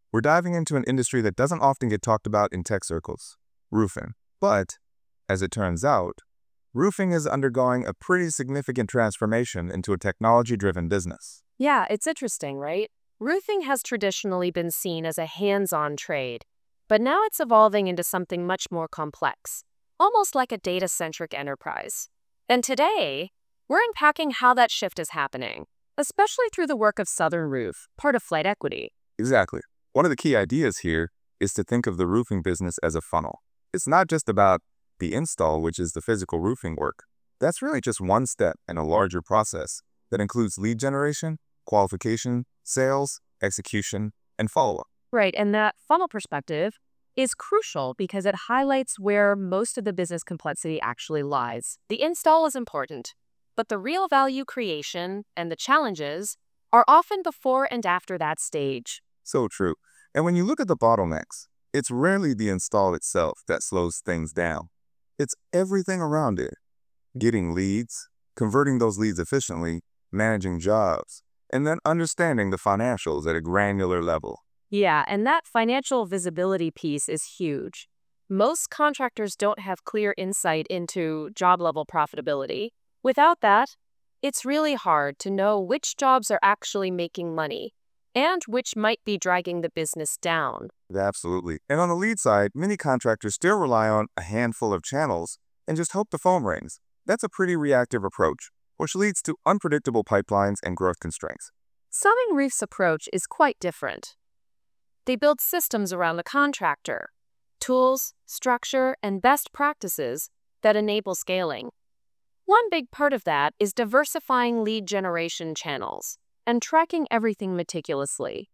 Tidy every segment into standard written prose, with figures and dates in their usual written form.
We're diving into an industry that doesn't often get talked about in tech circles, roofing. But, as it turns out, roofing is undergoing a pretty significant transformation into a technology-driven business. Yeah, it's interesting, right? Roofing has traditionally been seen as a hands-on trade, but now it's evolving into something much more complex, almost like a data-centric enterprise. And today, we're unpacking how that shift is happening, especially through the work of Southern Roof, part of Flight Equity. Exactly. One of the key ideas here is to think of the roofing business as a funnel. It's not just about the install, which is the physical roofing work. That's really just one step in a larger process that includes lead generation, qualification, sales, execution, and follow-up. Right, and that funnel perspective is crucial because it highlights where most of the business complexity actually lies. The install is important, but the real value creation and the challenges are often before and after that stage. So true. And when you look at the bottlenecks, it's rarely the install itself that slows things down. It's everything around it. Getting leads, converting those leads efficiently, managing jobs, and then understanding the financials at a granular level. Yeah, and that financial visibility piece is huge. Most contractors don't have clear insight into job level profitability. Without that, it's really hard to know which jobs are actually making money and which might be dragging the business down. Absolutely. And on the lead side, many contractors still rely on a handful of channels and just hope the phone rings. That's a pretty reactive approach, which leads to unpredictable pipelines and growth constraints. Southern Roof's approach is quite different. They build systems around the contractor, tools, structure, and best practices that enable scaling. One big part of that is diversifying lead generation channels and tracking everything meticulously,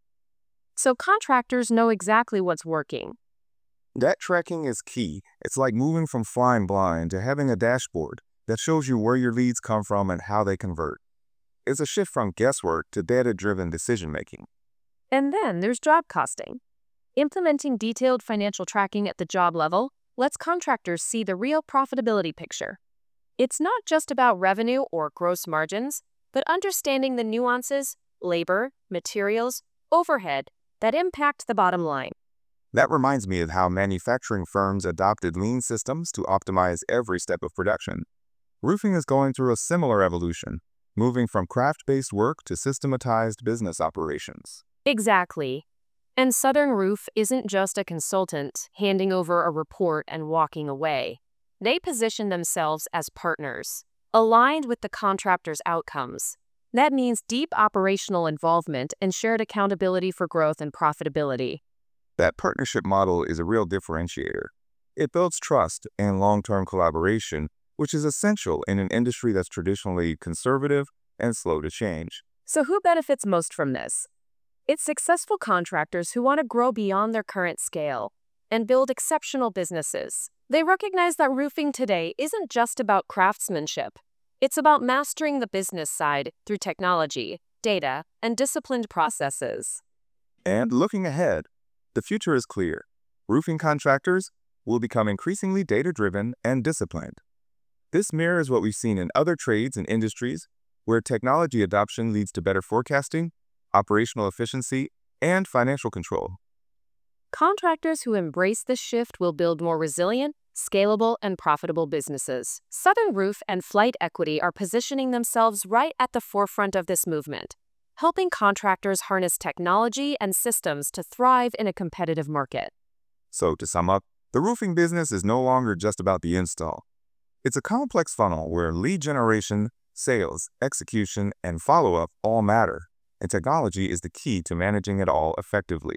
so contractors know exactly what's working. That tracking is key. It's like moving from flying blind to having a dashboard that shows you where your leads come from and how they convert. It's a shift from guesswork to data-driven decision-making. And then there's job costing. Implementing detailed financial tracking at the job level lets contractors see the real profitability picture. It's not just about revenue or gross margins, but understanding the nuances, labor, materials, overhead that impact the bottom line. That reminds me of how manufacturing firms adopted lean systems to optimize every step of production. Roofing is going through a similar evolution, moving from craft-based work to systematized business operations. Exactly. And Southern Roof isn't just a consultant handing over a report and walking away. They position themselves as partners, aligned with the contractor's outcomes. That means deep operational involvement and shared accountability for growth and profitability. That partnership model is a real differentiator. It builds trust and long-term collaboration, which is essential in an industry that's traditionally conservative and slow to change. So who benefits most from this? It's successful contractors who want to grow beyond their current scale and build exceptional businesses. They recognize that roofing today isn't just about craftsmanship. It's about mastering the business side through technology, data, and disciplined processes. And looking ahead, the future is clear. Roofing contractors will become increasingly data-driven and disciplined. This mirrors what we've seen in other trades and industries where technology adoption leads to better forecasting, operational efficiency, and financial control. Contractors who embrace this shift will build more resilient, scalable, and profitable businesses. Southern Roof and Flight Equity are positioning themselves right at the forefront of this movement, helping contractors harness technology and systems to thrive in a competitive market. So to sum up, the roofing business is no longer just about the install. It's a complex funnel where lead generation, sales, execution, and follow-up all matter, and technology is the key to managing it all effectively.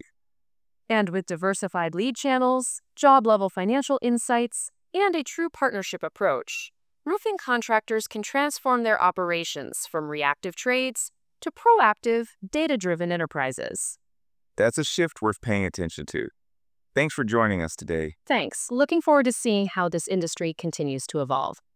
And with diversified lead channels, job-level financial insights, and a true partnership approach, roofing contractors can transform their operations from reactive trades to proactive, data-driven enterprises. That's a shift worth paying attention to. Thanks for joining us today. Thanks. Looking forward to seeing how this industry continues to evolve.